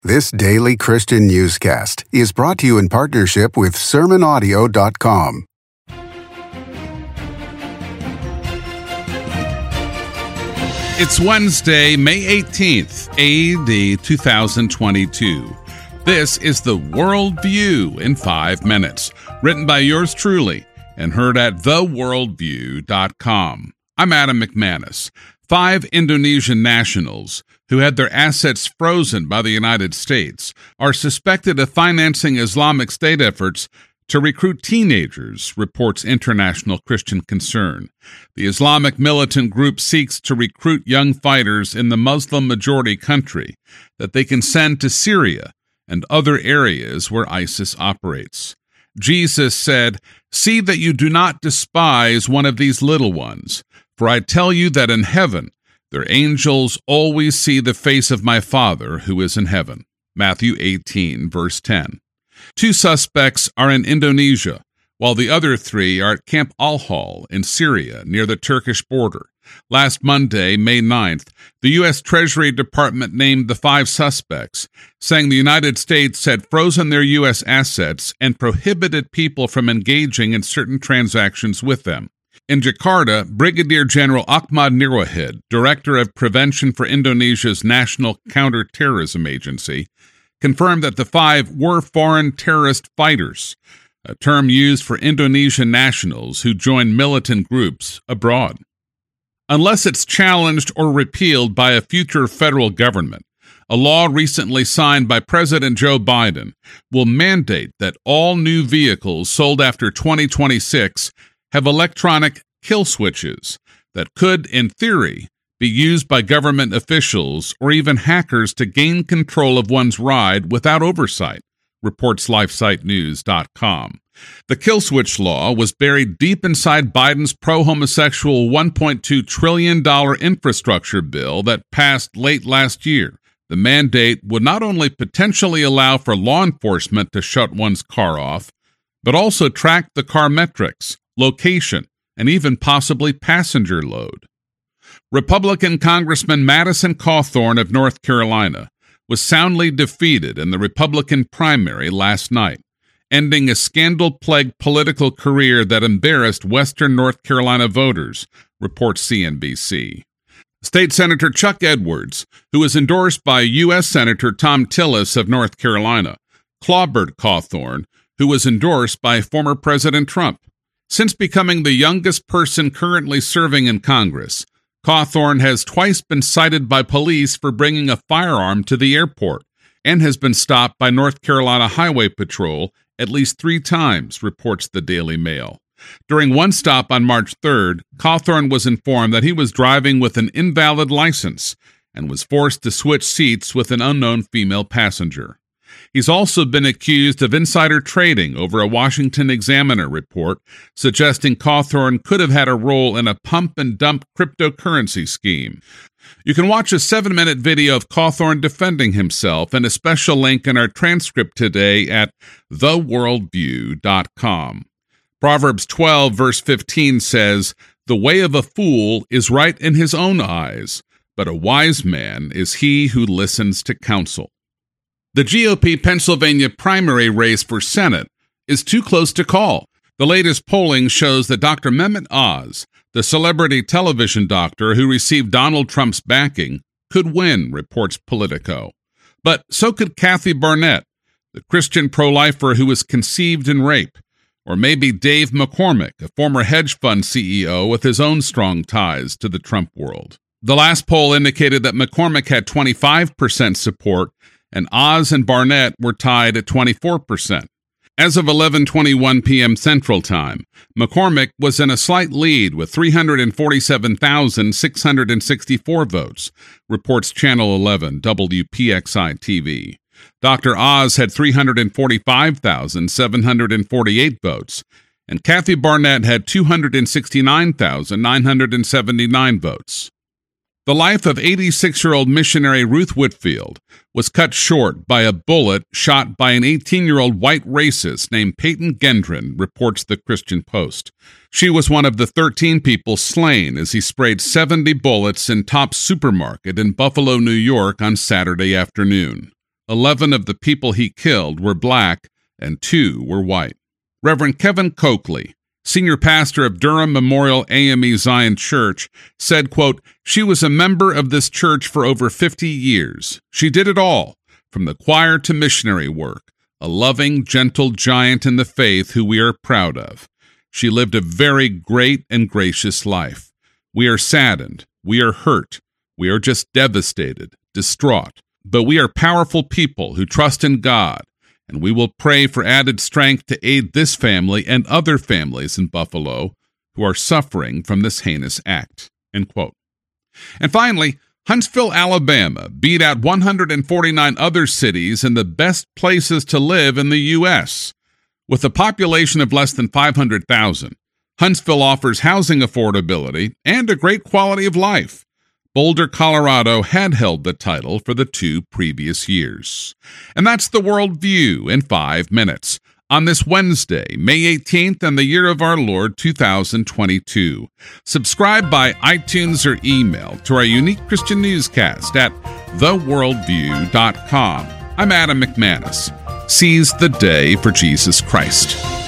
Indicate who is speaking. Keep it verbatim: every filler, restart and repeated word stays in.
Speaker 1: This daily Christian newscast is brought to you in partnership with sermon audio dot com.
Speaker 2: It's Wednesday, May eighteenth, A D two thousand twenty-two. This is the Worldview in five minutes, written by yours truly and heard at the worldview dot com. I'm Adam McManus. Five Indonesian nationals who had their assets frozen by the United States are suspected of financing Islamic State efforts to recruit teenagers, reports International Christian Concern. The Islamic militant group seeks to recruit young fighters in the Muslim-majority country that they can send to Syria and other areas where ISIS operates. Jesus said, "See that you do not despise one of these little ones, for I tell you that in heaven their angels always see the face of my Father who is in heaven." Matthew eighteen, verse ten. Two suspects are in Indonesia, while the other three are at Camp Al-Hol in Syria near the Turkish border. Last Monday, May ninth, the U S Treasury Department named the five suspects, saying the United States had frozen their U S assets and prohibited people from engaging in certain transactions with them. In Jakarta, Brigadier General Ahmad Nurwahid, Director of Prevention for Indonesia's National Counterterrorism Agency, confirmed that the five were foreign terrorist fighters, a term used for Indonesian nationals who join militant groups abroad. Unless it's challenged or repealed by a future federal government, a law recently signed by President Joe Biden will mandate that all new vehicles sold after twenty twenty-six have electronic kill switches that could, in theory, be used by government officials or even hackers to gain control of one's ride without oversight, reports lifesite news dot com. The kill switch law was buried deep inside Biden's pro-homosexual one point two trillion dollars infrastructure bill that passed late last year. The mandate would not only potentially allow for law enforcement to shut one's car off, but also track the car metrics, location, and even possibly passenger load. Republican Congressman Madison Cawthorn of North Carolina was soundly defeated in the Republican primary last night, ending a scandal-plagued political career that embarrassed Western North Carolina voters, reports C N B C. State Senator Chuck Edwards, who was endorsed by U S Senator Thom Tillis of North Carolina, clobbered Cawthorn, who was endorsed by former President Trump. Since becoming the youngest person currently serving in Congress, Cawthorn has twice been cited by police for bringing a firearm to the airport and has been stopped by North Carolina Highway Patrol at least three times, reports the Daily Mail. During one stop on March third, Cawthorn was informed that he was driving with an invalid license and was forced to switch seats with an unknown female passenger. He's also been accused of insider trading over a Washington Examiner report suggesting Cawthorn could have had a role in a pump-and-dump cryptocurrency scheme. You can watch a seven-minute video of Cawthorn defending himself and a special link in our transcript today at the worldview dot com. Proverbs twelve, verse fifteen says, "The way of a fool is right in his own eyes, but a wise man is he who listens to counsel." The G O P Pennsylvania primary race for Senate is too close to call. The latest polling shows that Doctor Mehmet Oz, the celebrity television doctor who received Donald Trump's backing, could win, reports Politico. But so could Kathy Barnett, the Christian pro-lifer who was conceived in rape, or maybe Dave McCormick, a former hedge fund C E O with his own strong ties to the Trump world. The last poll indicated that McCormick had twenty-five percent support, and Oz and Barnett were tied at twenty-four percent. As of eleven twenty-one p.m. Central Time, McCormick was in a slight lead with three hundred forty-seven thousand six hundred sixty-four votes, reports Channel eleven W P X I T V. Doctor Oz had three hundred forty-five thousand seven hundred forty-eight votes, and Kathy Barnett had two hundred sixty-nine thousand nine hundred seventy-nine votes. The life of eighty-six-year-old missionary Ruth Whitfield was cut short by a bullet shot by an eighteen-year-old white racist named Peyton Gendron, reports the Christian Post. She was one of the thirteen people slain as he sprayed seventy bullets in Tops Supermarket in Buffalo, New York on Saturday afternoon. Eleven of the people he killed were black, and two were white. Reverend Kevin Coakley, senior pastor of Durham Memorial A M E Zion Church, said, quote, "She was a member of this church for over fifty years. She did it all, from the choir to missionary work, a loving, gentle giant in the faith who we are proud of. She lived a very great and gracious life. We are saddened. We are hurt. We are just devastated, distraught. But we are powerful people who trust in God, and we will pray for added strength to aid this family and other families in Buffalo who are suffering from this heinous act." End quote. And finally, Huntsville, Alabama beat out one hundred forty-nine other cities in the best places to live in the U S With a population of less than five hundred thousand, Huntsville offers housing affordability and a great quality of life. Boulder, Colorado had held the title for the two previous years. And that's the World View in five minutes on this Wednesday, May eighteenth, and the year of our Lord, two thousand twenty-two. Subscribe by iTunes or email to our unique Christian newscast at the world view dot com. I'm Adam McManus. Seize the day for Jesus Christ.